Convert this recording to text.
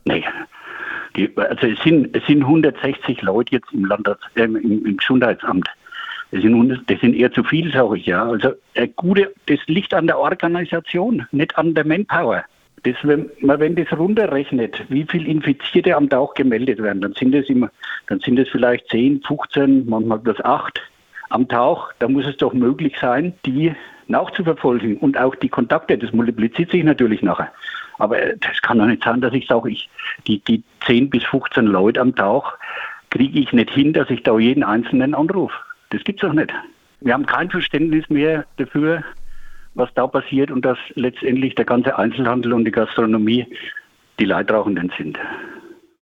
Nee. Also es sind 160 Leute jetzt im Gesundheitsamt. Das sind eher zu viel, sage ich, ja. Also das liegt an der Organisation, nicht an der Manpower. Wenn das runterrechnet, wie viele Infizierte am Tag gemeldet werden, dann sind es vielleicht 10, 15, manchmal bloß 8 am Tag. Da muss es doch möglich sein, die nachzuverfolgen und auch die Kontakte. Das multipliziert sich natürlich nachher. Aber das kann doch nicht sein, dass ich sage, die 10 bis 15 Leute am Tag kriege ich nicht hin, dass ich da jeden Einzelnen anrufe. Das gibt's doch nicht. Wir haben kein Verständnis mehr dafür, was da passiert und dass letztendlich der ganze Einzelhandel und die Gastronomie die Leidtragenden sind.